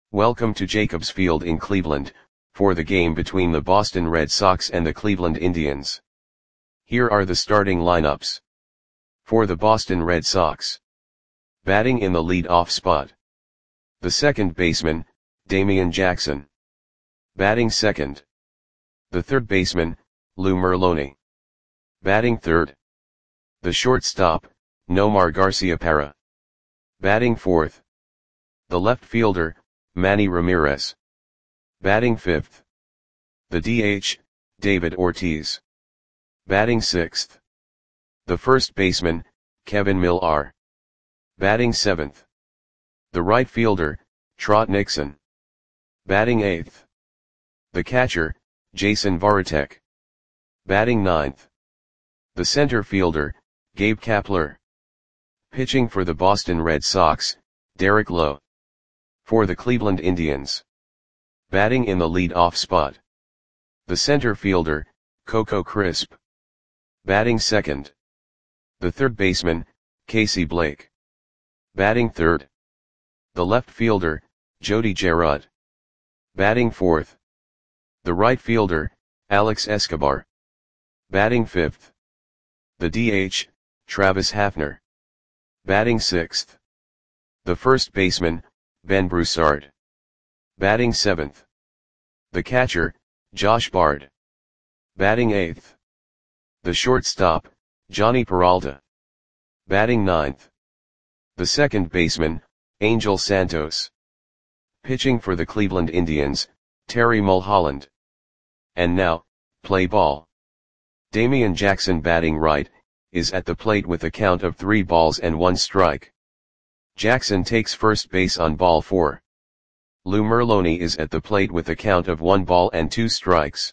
Welcome to Jacobs Field in Cleveland, for the game between the Boston Red Sox and the Cleveland Indians. Here are the starting lineups. For the Boston Red Sox. Batting in the lead-off spot. The second baseman, Damian Jackson. Batting second. The third baseman, Lou Merloni. Batting third. The shortstop, Nomar Garciaparra. Batting fourth. The left fielder, Manny Ramirez. Batting fifth. The DH, David Ortiz. Batting sixth. The first baseman, Kevin Millar. Batting seventh. The right fielder, Trot Nixon. Batting eighth. The catcher, Jason Varitek. Batting ninth. The center fielder, Gabe Kapler. Pitching for the Boston Red Sox, Derek Lowe. For the Cleveland Indians. Batting in the lead-off spot. The center fielder, Coco Crisp. Batting second. The third baseman, Casey Blake. Batting third. The left fielder, Jody Gerard. Batting fourth. The right fielder, Alex Escobar. Batting fifth. The DH, Travis Hafner. Batting sixth. The first baseman, Ben Broussard. Batting seventh. The catcher, Josh Bard. Batting eighth. The shortstop, Johnny Peralta. Batting ninth. The second baseman, Angel Santos. Pitching for the Cleveland Indians, Terry Mulholland. And now, play ball. Damian Jackson batting right, is at the plate with a count of 3 balls and 1 strike. Jackson takes first base on ball 4. Lou Merloni is at the plate with a count of 1 ball and 2 strikes.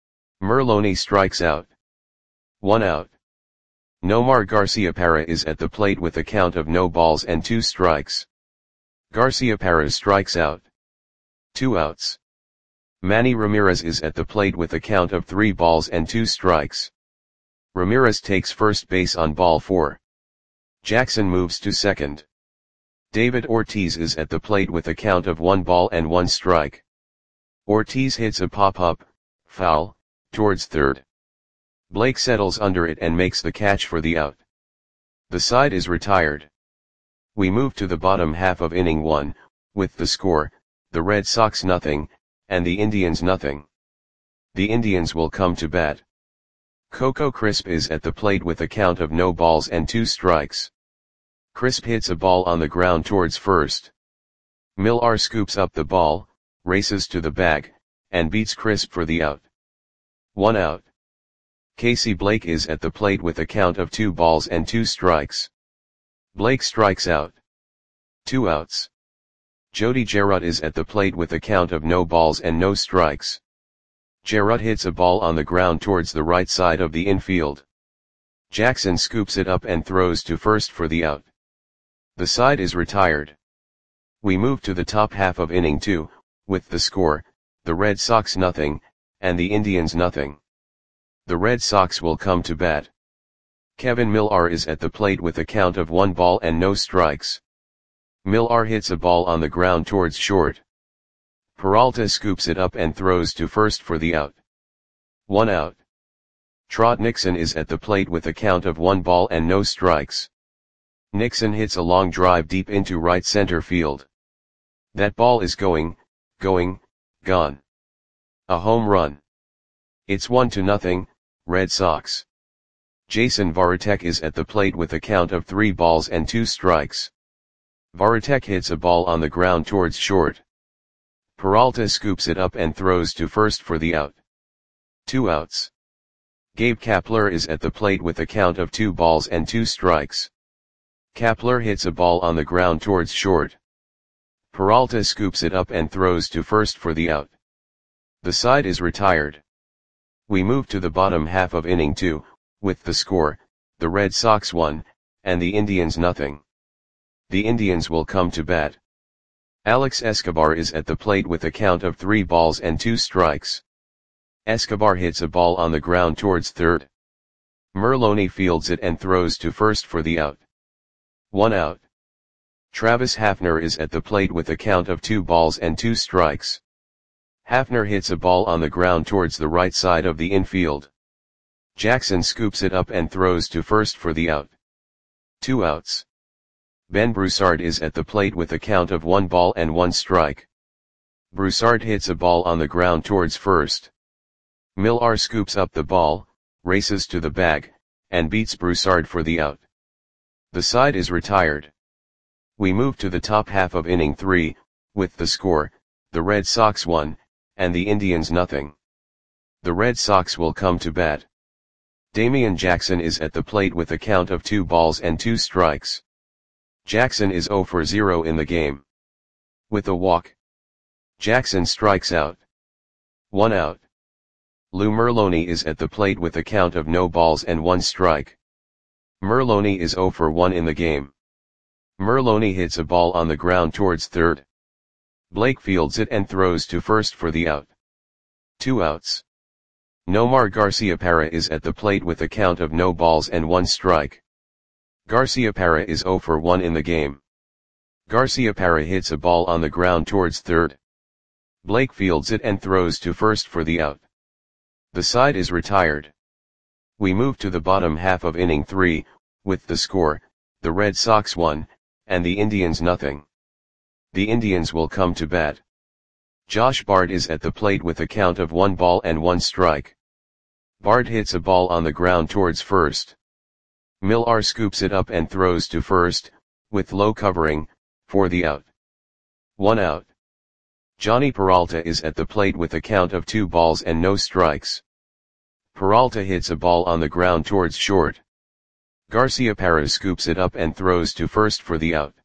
Merloni strikes out. 1 out. Nomar Garciaparra is at the plate with a count of no balls and 2 strikes. Garciaparra strikes out. 2 outs. Manny Ramirez is at the plate with a count of 3 balls and 2 strikes. Ramirez takes first base on ball 4. Jackson moves to second. David Ortiz is at the plate with a count of 1 ball and 1 strike. Ortiz hits a pop-up, foul, towards third. Blake settles under it and makes the catch for the out. The side is retired. We move to the bottom half of inning 1, with the score, the Red Sox nothing, and the Indians nothing. The Indians will come to bat. Coco Crisp is at the plate with a count of no balls and 2 strikes. Crisp hits a ball on the ground towards first. Millar scoops up the ball, races to the bag, and beats Crisp for the out. 1 out. Casey Blake is at the plate with a count of 2 balls and 2 strikes. Blake strikes out. 2 outs. Jody Gerard is at the plate with a count of no balls and no strikes. Gerard hits a ball on the ground towards the right side of the infield. Jackson scoops it up and throws to first for the out. The side is retired. We move to the top half of inning 2, with the score, the Red Sox nothing, and the Indians nothing. The Red Sox will come to bat. Kevin Millar is at the plate with a count of 1 ball and no strikes. Millar hits a ball on the ground towards short. Peralta scoops it up and throws to first for the out. 1 out. Trot Nixon is at the plate with a count of 1 ball and no strikes. Nixon hits a long drive deep into right center field. That ball is gone. A home run. It's 1-0, Red Sox. Jason Varitek is at the plate with a count of 3 balls and 2 strikes. Varitek hits a ball on the ground towards short. Peralta scoops it up and throws to first for the out. 2 outs. Gabe Kapler is at the plate with a count of 2 balls and 2 strikes. Kapler hits a ball on the ground towards short. Peralta scoops it up and throws to first for the out. The side is retired. We move to the bottom half of inning 2, with the score, the Red Sox 1, and the Indians nothing. The Indians will come to bat. Alex Escobar is at the plate with a count of 3 balls and 2 strikes. Escobar hits a ball on the ground towards third. Merloni fields it and throws to first for the out. 1 out. Travis Hafner is at the plate with a count of 2 balls and 2 strikes. Hafner hits a ball on the ground towards the right side of the infield. Jackson scoops it up and throws to first for the out. 2 outs. Ben Broussard is at the plate with a count of 1 ball and 1 strike. Broussard hits a ball on the ground towards first. Millar scoops up the ball, races to the bag, and beats Broussard for the out. The side is retired. We move to the top half of inning 3, with the score, the Red Sox 1, and the Indians nothing. The Red Sox will come to bat. Damian Jackson is at the plate with a count of 2 balls and 2 strikes. Jackson is 0 for 0 in the game. With a walk, Jackson strikes out. 1 out. Lou Merloni is at the plate with a count of no balls and 1 strike. Merloni is 0 for 1 in the game. Merloni hits a ball on the ground towards third. Blake fields it and throws to first for the out. 2 outs. Nomar Garciaparra is at the plate with a count of no balls and 1 strike. Garciaparra is 0 for 1 in the game. Garciaparra hits a ball on the ground towards third. Blake fields it and throws to first for the out. The side is retired. We move to the bottom half of inning 3, with the score, the Red Sox 1, and the Indians nothing. The Indians will come to bat. Josh Bard is at the plate with a count of 1 ball and 1 strike. Bard hits a ball on the ground towards first. Millar scoops it up and throws to first, with low covering, for the out. 1 out. Johnny Peralta is at the plate with a count of 2 balls and no strikes. Peralta hits a ball on the ground towards short. Garciaparra scoops it up and throws to first for the out.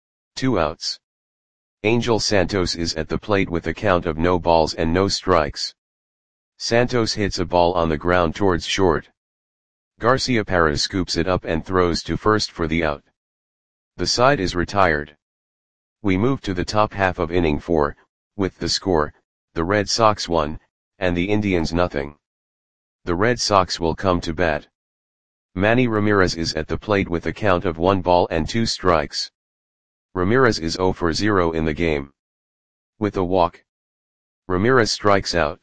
2 outs. Angel Santos is at the plate with a count of no balls and no strikes. Santos hits a ball on the ground towards short. Garciaparra scoops it up and throws to first for the out. The side is retired. We move to the top half of inning 4, with the score, the Red Sox 1, and the Indians nothing. The Red Sox will come to bat. Manny Ramirez is at the plate with a count of 1 ball and 2 strikes. Ramirez is 0 for 0 in the game. With a walk, Ramirez strikes out.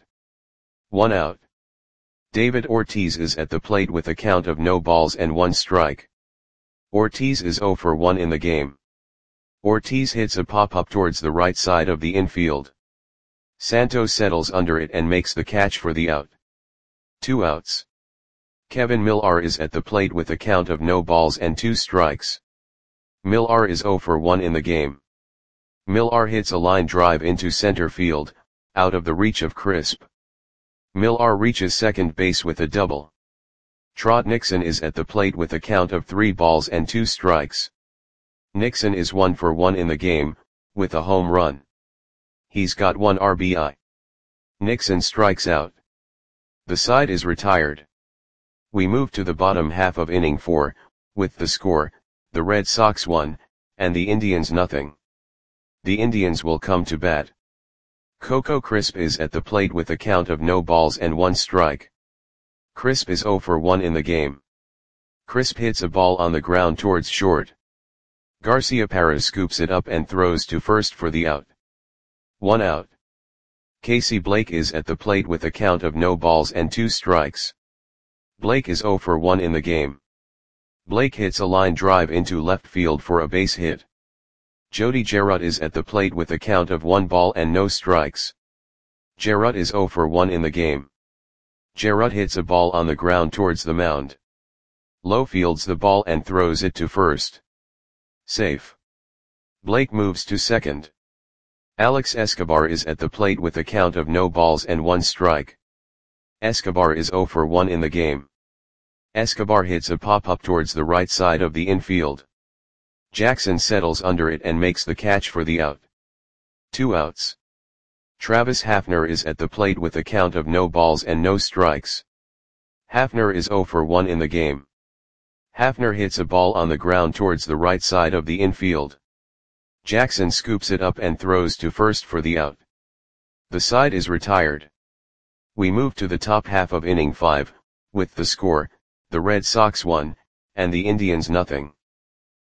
1 out. David Ortiz is at the plate with a count of no balls and 1 strike. Ortiz is 0 for 1 in the game. Ortiz hits a pop-up towards the right side of the infield. Santos settles under it and makes the catch for the out. 2 outs. Kevin Millar is at the plate with a count of no balls and 2 strikes. Millar is 0 for 1 in the game. Millar hits a line drive into center field, out of the reach of Crisp. Millar reaches second base with a double. Trot Nixon is at the plate with a count of 3 balls and 2 strikes. Nixon is 1 for 1 in the game, with a home run. He's got 1 RBI. Nixon strikes out. The side is retired. We move to the bottom half of inning 4, with the score, the Red Sox 1, and the Indians nothing. The Indians will come to bat. Coco Crisp is at the plate with a count of no balls and 1 strike. Crisp is 0 for 1 in the game. Crisp hits a ball on the ground towards short. Garciaparra scoops it up and throws to first for the out. 1 out. Casey Blake is at the plate with a count of no balls and 2 strikes. Blake is 0 for 1 in the game. Blake hits a line drive into left field for a base hit. Jody Gerut is at the plate with a count of 1 ball and no strikes. Gerut is 0 for 1 in the game. Gerut hits a ball on the ground towards the mound. Low fields the ball and throws it to first. Safe. Blake moves to second. Alex Escobar is at the plate with a count of no balls and 1 strike. Escobar is 0 for 1 in the game. Escobar hits a pop-up towards the right side of the infield. Jackson settles under it and makes the catch for the out. 2 outs. Travis Hafner is at the plate with a count of no balls and no strikes. Hafner is 0 for 1 in the game. Hafner hits a ball on the ground towards the right side of the infield. Jackson scoops it up and throws to first for the out. The side is retired. We move to the top half of inning 5, with the score, the Red Sox 1, and the Indians nothing.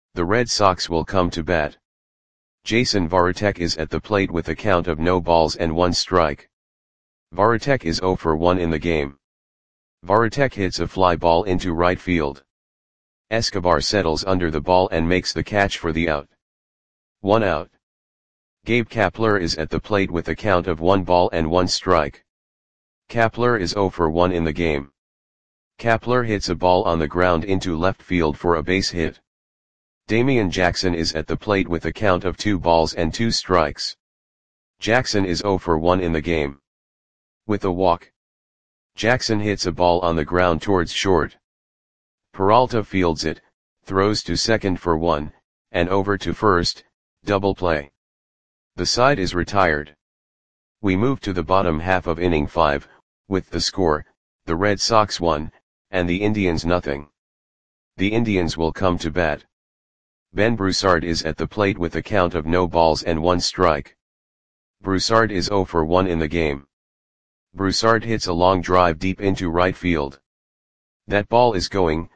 The Red Sox will come to bat. Jason Varitek is at the plate with a count of no balls and 1 strike. Varitek is 0 for 1 in the game. Varitek hits a fly ball into right field. Escobar settles under the ball and makes the catch for the out. 1 out. Gabe Kapler is at the plate with a count of 1 ball and 1 strike. Kapler is 0 for 1 in the game. Kapler hits a ball on the ground into left field for a base hit. Damian Jackson is at the plate with a count of 2 balls and 2 strikes. Jackson is 0 for 1 in the game. With a walk, Jackson hits a ball on the ground towards short. Peralta fields it, throws to second for 1, and over to first, double play. The side is retired. We move to the bottom half of inning 5, with the score, the Red Sox 1, and the Indians nothing. The Indians will come to bat. Ben Broussard is at the plate with a count of no balls and 1 strike. Broussard is 0 for 1 in the game. Broussard hits a long drive deep into right field. That ball is gone.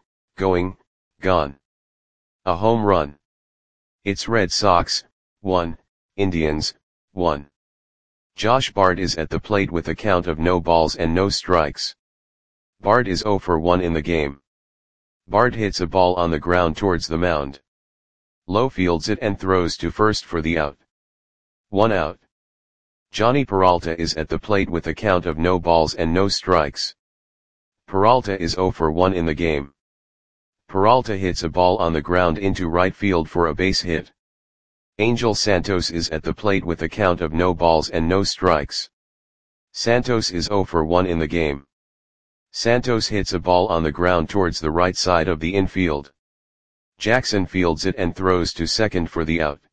A home run. It's Red Sox, 1, Indians, 1. Josh Bard is at the plate with a count of no balls and no strikes. Bard is 0 for 1 in the game. Bard hits a ball on the ground towards the mound. Lowe fields it and throws to first for the out. 1 out. Johnny Peralta is at the plate with a count of no balls and no strikes. Peralta is 0 for 1 in the game. Peralta hits a ball on the ground into right field for a base hit. Angel Santos is at the plate with a count of no balls and no strikes. Santos is 0 for 1 in the game. Santos hits a ball on the ground towards the right side of the infield. Jackson fields it and throws to second for the out.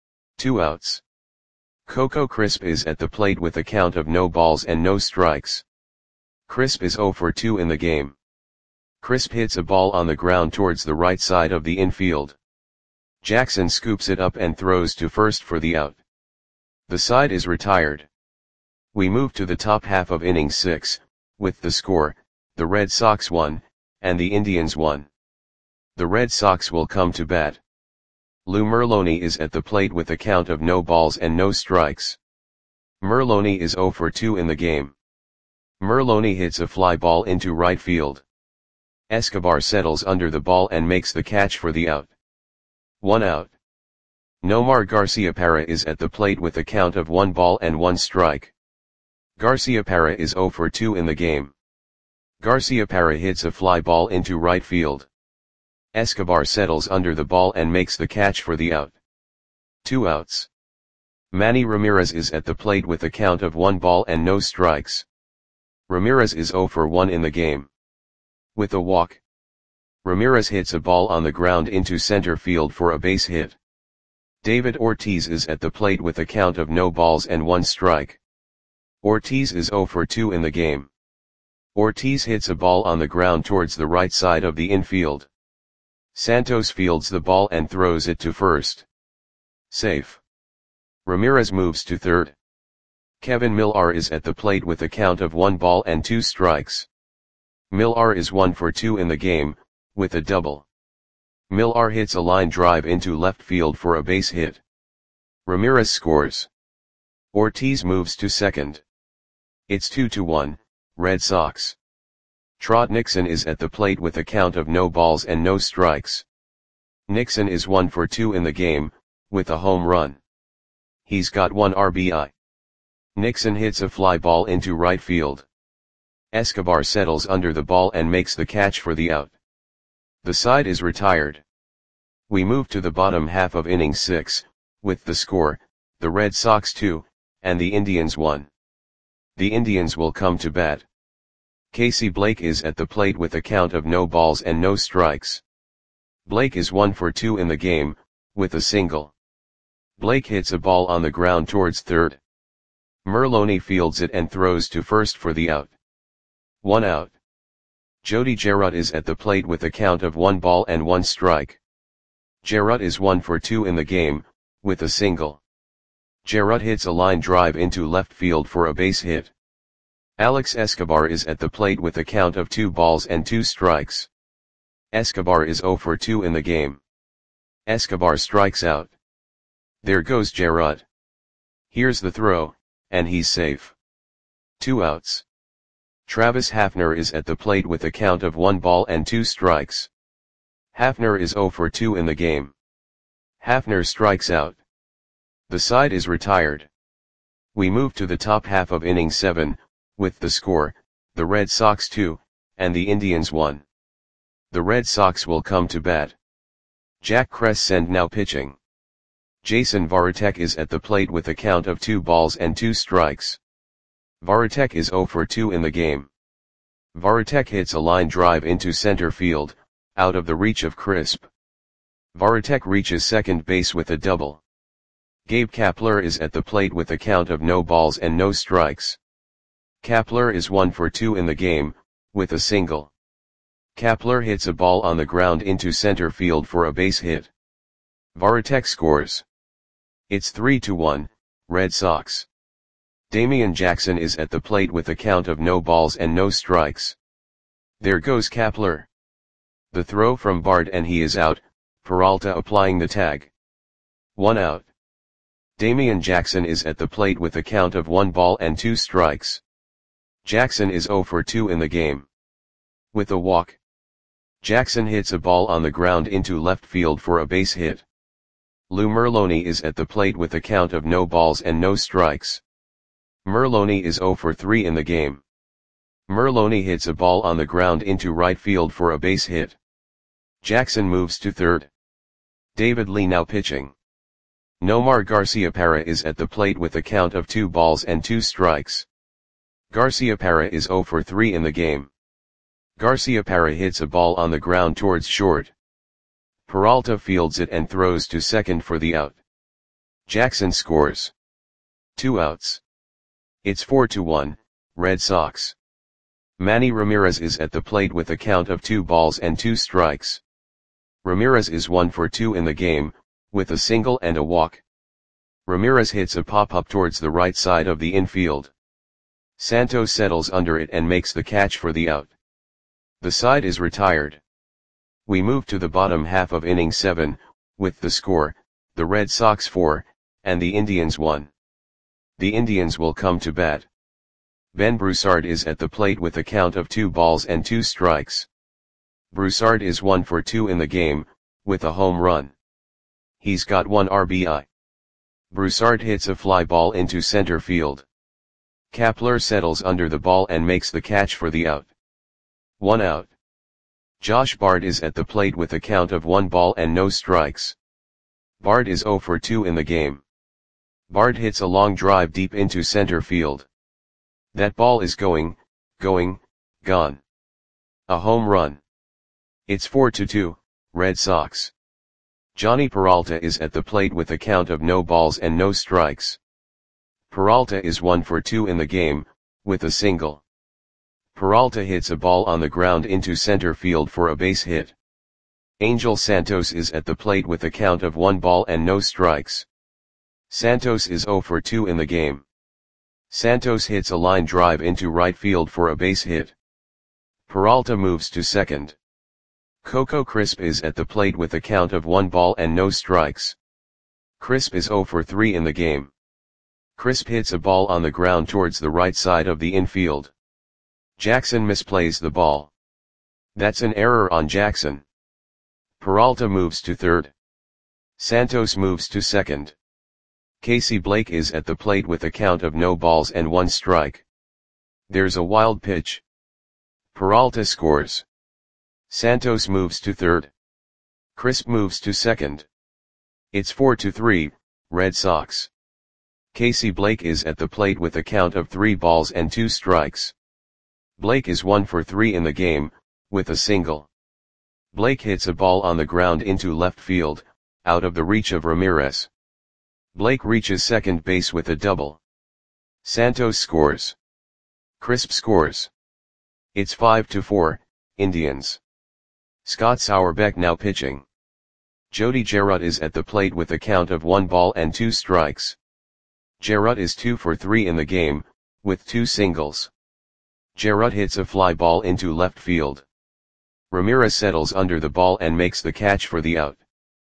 2 outs. Coco Crisp is at the plate with a count of no balls and no strikes. Crisp is 0 for 2 in the game. Crisp hits a ball on the ground towards the right side of the infield. Jackson scoops it up and throws to first for the out. The side is retired. We move to the top half of inning 6, with the score, the Red Sox 1, and the Indians 1. The Red Sox will come to bat. Lou Merloni is at the plate with a count of no balls and no strikes. Merloni is 0 for 2 in the game. Merloni hits a fly ball into right field. Escobar settles under the ball and makes the catch for the out. 1 out. Nomar Garciaparra is at the plate with a count of 1 ball and 1 strike. Garciaparra is 0 for 2 in the game. Garciaparra hits a fly ball into right field. Escobar settles under the ball and makes the catch for the out. 2 outs. Manny Ramirez is at the plate with a count of 1 ball and no strikes. Ramirez is 0 for 1 in the game. With a walk, Ramirez hits a ball on the ground into center field for a base hit. David Ortiz is at the plate with a count of no balls and 1 strike. Ortiz is 0 for 2 in the game. Ortiz hits a ball on the ground towards the right side of the infield. Santos fields the ball and throws it to first. Safe. Ramirez moves to third. Kevin Millar is at the plate with a count of 1 ball and 2 strikes. Millar is 1 for 2 in the game, with a double. Millar hits a line drive into left field for a base hit. Ramirez scores. Ortiz moves to second. It's 2-1, Red Sox. Trot Nixon is at the plate with a count of no balls and no strikes. Nixon is 1 for 2 in the game, with a home run. He's got 1 RBI. Nixon hits a fly ball into right field. Escobar settles under the ball and makes the catch for the out. The side is retired. We move to the bottom half of inning 6, with the score, the Red Sox 2, and the Indians 1. The Indians will come to bat. Casey Blake is at the plate with a count of no balls and no strikes. Blake is 1 for 2 in the game, with a single. Blake hits a ball on the ground towards third. Merloni fields it and throws to first for the out. 1 out. Jody Gerut is at the plate with a count of 1 ball and 1 strike. Gerut is 1 for 2 in the game, with a single. Gerut hits a line drive into left field for a base hit. Alex Escobar is at the plate with a count of 2 balls and 2 strikes. Escobar is 0 for 2 in the game. Escobar strikes out. There goes Gerard. Here's the throw, and he's safe. 2 outs. Travis Hafner is at the plate with a count of 1 ball and 2 strikes. Hafner is 0 for 2 in the game. Hafner strikes out. The side is retired. We move to the top half of inning 7, with the score, the Red Sox 2, and the Indians 1. The Red Sox will come to bat. Jack Crescent now pitching. Jason Varitek is at the plate with a count of 2 balls and 2 strikes. Varitek is 0 for 2 in the game. Varitek hits a line drive into center field, out of the reach of Crisp. Varitek reaches second base with a double. Gabe Kapler is at the plate with a count of no balls and no strikes. Kapler is 1 for 2 in the game, with a single. Kapler hits a ball on the ground into center field for a base hit. Varitek scores. It's 3-1, Red Sox. Damian Jackson is at the plate with a count of no balls and no strikes. There goes Kapler. The throw from Bard and he is out, Peralta applying the tag. 1 out. Damian Jackson is at the plate with a count of 1 ball and 2 strikes. Jackson is 0 for 2 in the game. With a walk. Jackson hits a ball on the ground into left field for a base hit. Lou Merloni is at the plate with a count of no balls and no strikes. Merloni is 0 for 3 in the game. Merloni hits a ball on the ground into right field for a base hit. Jackson moves to third. David Lee now pitching. Nomar Garciaparra is at the plate with a count of 2 balls and 2 strikes. Garciaparra is 0 for 3 in the game. Garciaparra hits a ball on the ground towards short. Peralta fields it and throws to second for the out. Jackson scores. 2 outs. It's 4-1, Red Sox. Manny Ramirez is at the plate with a count of 2 balls and 2 strikes. Ramirez is 1 for 2 in the game, with a single and a walk. Ramirez hits a pop-up towards the right side of the infield. Santos settles under it and makes the catch for the out. The side is retired. We move to the bottom half of inning 7, with the score, the Red Sox 4, and the Indians 1. The Indians will come to bat. Ben Broussard is at the plate with a count of 2 balls and 2 strikes. Broussard is 1 for 2 in the game, with a home run. He's got 1 RBI. Broussard hits a fly ball into center field. Kapler settles under the ball and makes the catch for the out. 1 out. Josh Bard is at the plate with a count of 1 ball and no strikes. Bard is 0 for 2 in the game. Bard hits a long drive deep into center field. That ball is gone. A home run. It's 4-2, Red Sox. Johnny Peralta is at the plate with a count of no balls and no strikes. Peralta is 1 for 2 in the game, with a single. Peralta hits a ball on the ground into center field for a base hit. Angel Santos is at the plate with a count of 1 ball and no strikes. Santos is 0 for 2 in the game. Santos hits a line drive into right field for a base hit. Peralta moves to second. Coco Crisp is at the plate with a count of 1 ball and no strikes. Crisp is 0 for 3 in the game. Crisp hits a ball on the ground towards the right side of the infield. Jackson misplays the ball. That's an error on Jackson. Peralta moves to third. Santos moves to second. Casey Blake is at the plate with a count of no balls and 1 strike. There's a wild pitch. Peralta scores. Santos moves to third. Crisp moves to second. It's 4-3, Red Sox. Casey Blake is at the plate with a count of 3 balls and 2 strikes. Blake is 1 for 3 in the game, with a single. Blake hits a ball on the ground into left field, out of the reach of Ramirez. Blake reaches second base with a double. Santos scores. Crisp scores. It's 5-4, Indians. Scott Sauerbeck now pitching. Jody Gerard is at the plate with a count of 1 ball and 2 strikes. Gerard is 2 for 3 in the game, with 2 singles. Gerard hits a fly ball into left field. Ramirez settles under the ball and makes the catch for the out.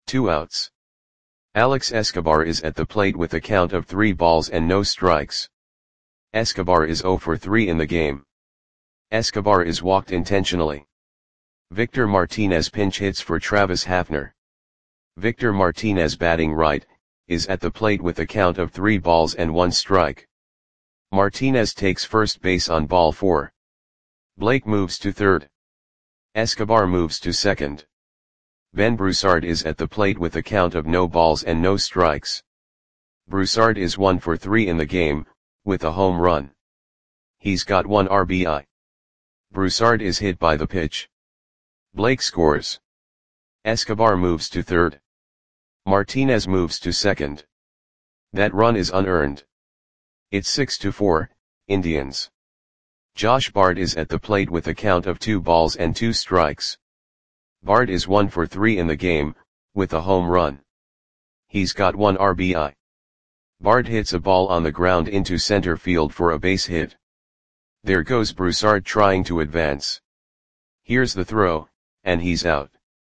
2 outs. Alex Escobar is at the plate with a count of 3 balls and no strikes. Escobar is 0 for 3 in the game. Escobar is walked intentionally. Victor Martinez pinch hits for Travis Hafner. Victor Martinez, batting right, is at the plate with a count of 3 balls and 1 strike. Martinez takes first base on ball 4. Blake moves to third. Escobar moves to second. Ben Broussard is at the plate with a count of no balls and no strikes. Broussard is 1 for 3 in the game, with a home run. He's got 1 RBI. Broussard is hit by the pitch. Blake scores. Escobar moves to third. Martinez moves to second. That run is unearned. It's 6-4, Indians. Josh Bard is at the plate with a count of 2 balls and 2 strikes. Bard is 1 for 3 in the game, with a home run. He's got 1 RBI. Bard hits a ball on the ground into center field for a base hit. There goes Broussard trying to advance. Here's the throw, and he's out.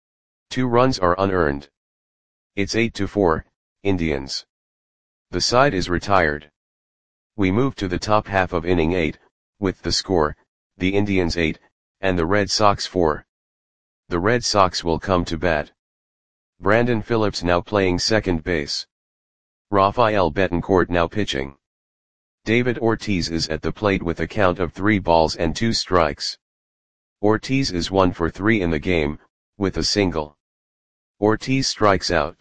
2 runs are unearned. It's 8-4, Indians. The side is retired. We move to the top half of inning 8, with the score, the Indians 8, and the Red Sox 4. The Red Sox will come to bat. Brandon Phillips now playing second base. Rafael Betancourt now pitching. David Ortiz is at the plate with a count of 3 balls and 2 strikes. Ortiz is 1 for 3 in the game, with a single. Ortiz strikes out.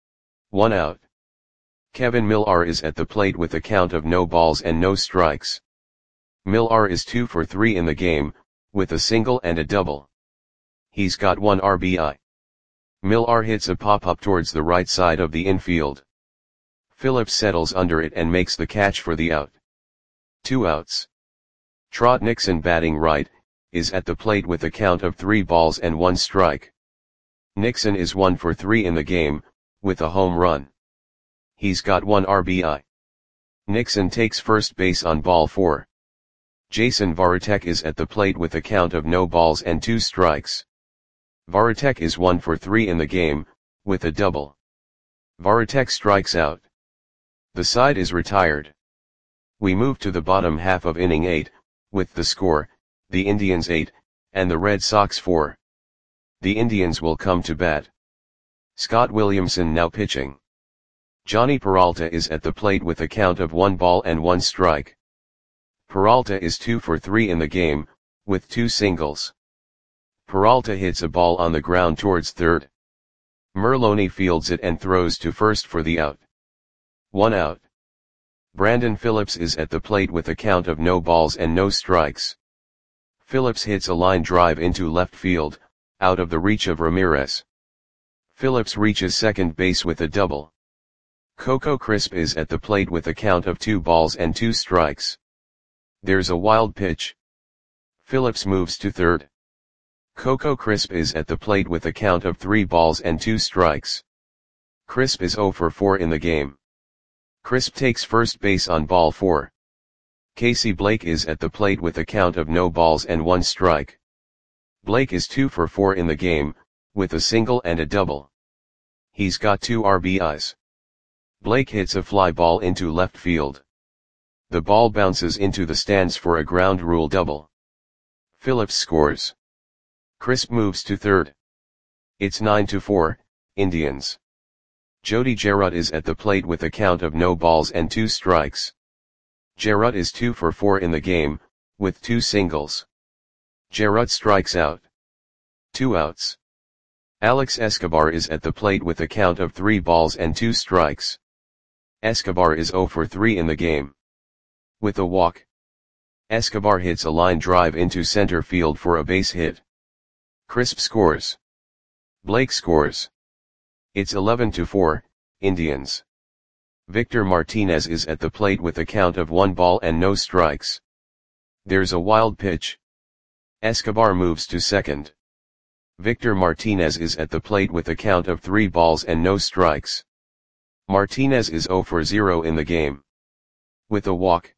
1 out. Kevin Millar is at the plate with a count of no balls and no strikes. Millar is 2 for 3 in the game, with a single and a double. He's got 1 RBI. Millar hits a pop-up towards the right side of the infield. Phillips settles under it and makes the catch for the out. 2 outs. Trot Nixon, batting right, is at the plate with a count of 3 balls and 1 strike. Nixon is 1 for 3 in the game, with a home run. He's got 1 RBI. Nixon takes first base on ball 4. Jason Varitek is at the plate with a count of no balls and 2 strikes. Varitek is 1 for 3 in the game, with a double. Varitek strikes out. The side is retired. We move to the bottom half of inning 8, with the score, the Indians 8, and the Red Sox 4. The Indians will come to bat. Scott Williamson now pitching. Johnny Peralta is at the plate with a count of 1 ball and 1 strike. Peralta is 2 for 3 in the game, with 2 singles. Peralta hits a ball on the ground towards third. Merloni fields it and throws to first for the out. 1 out. Brandon Phillips is at the plate with a count of no balls and no strikes. Phillips hits a line drive into left field, out of the reach of Ramirez. Phillips reaches second base with a double. Coco Crisp is at the plate with a count of 2 balls and 2 strikes. There's a wild pitch. Phillips moves to third. Coco Crisp is at the plate with a count of 3 balls and 2 strikes. Crisp is 0 for 4 in the game. Crisp takes first base on ball 4. Casey Blake is at the plate with a count of no balls and 1 strike. Blake is 2 for 4 in the game, with a single and a double. He's got 2 RBIs. Blake hits a fly ball into left field. The ball bounces into the stands for a ground rule double. Phillips scores. Crisp moves to third. It's 9-4, Indians. Jody Gerard is at the plate with a count of no balls and 2 strikes. Gerard is 2 for 4 in the game, with 2 singles. Gerard strikes out. 2 outs. Alex Escobar is at the plate with a count of 3 balls and 2 strikes. Escobar is 0 for 3 in the game. With a walk. Escobar hits a line drive into center field for a base hit. Crisp scores. Blake scores. It's 11-4, Indians. Victor Martinez is at the plate with a count of 1 ball and no strikes. There's a wild pitch. Escobar moves to second. Victor Martinez is at the plate with a count of 3 balls and no strikes. Martinez is 0 for 0 in the game. With a walk.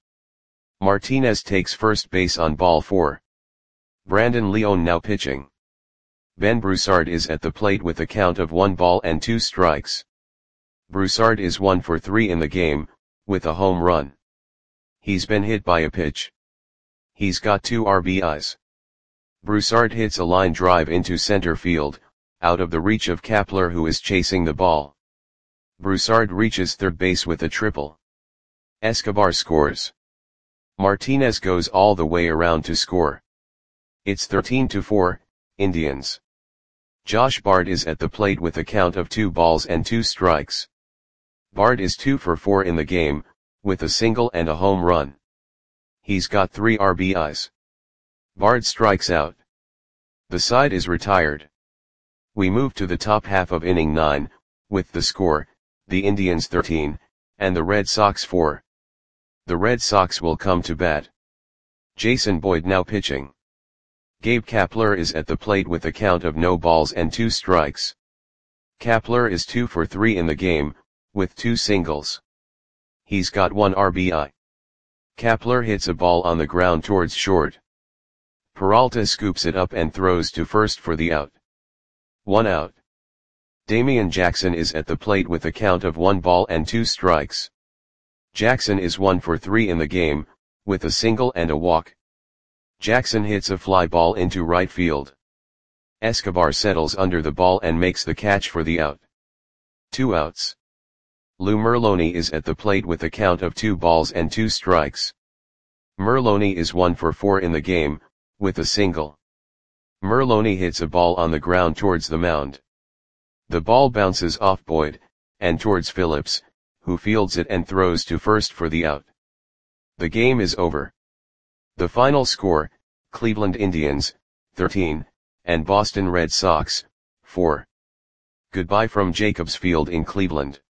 Martinez takes first base on ball 4. Brandon Leone now pitching. Ben Broussard is at the plate with a count of 1 ball and 2 strikes. Broussard is 1 for 3 in the game, with a home run. He's been hit by a pitch. He's got 2 RBIs. Broussard hits a line drive into center field, out of the reach of Kapler, who is chasing the ball. Broussard reaches third base with a triple. Escobar scores. Martinez goes all the way around to score. It's 13-4, Indians. Josh Bard is at the plate with a count of 2 balls and 2 strikes. Bard is 2 for 4 in the game, with a single and a home run. He's got 3 RBIs. Bard strikes out. The side is retired. We move to the top half of inning 9, with the score, the Indians 13, and the Red Sox 4. The Red Sox will come to bat. Jason Boyd now pitching. Gabe Kapler is at the plate with a count of no balls and 2 strikes. Kapler is 2 for 3 in the game, with 2 singles. He's got 1 RBI. Kapler hits a ball on the ground towards short. Peralta scoops it up and throws to first for the out. 1 out. Damian Jackson is at the plate with a count of 1 ball and 2 strikes. Jackson is 1 for 3 in the game, with a single and a walk. Jackson hits a fly ball into right field. Escobar settles under the ball and makes the catch for the out. 2 outs. Lou Merloni is at the plate with a count of 2 balls and 2 strikes. Merloni is 1 for 4 in the game, with a single. Merloni hits a ball on the ground towards the mound. The ball bounces off Boyd, and towards Phillips, who fields it and throws to first for the out. The game is over. The final score, Cleveland Indians, 13, and Boston Red Sox, 4. Goodbye from Jacobs Field in Cleveland.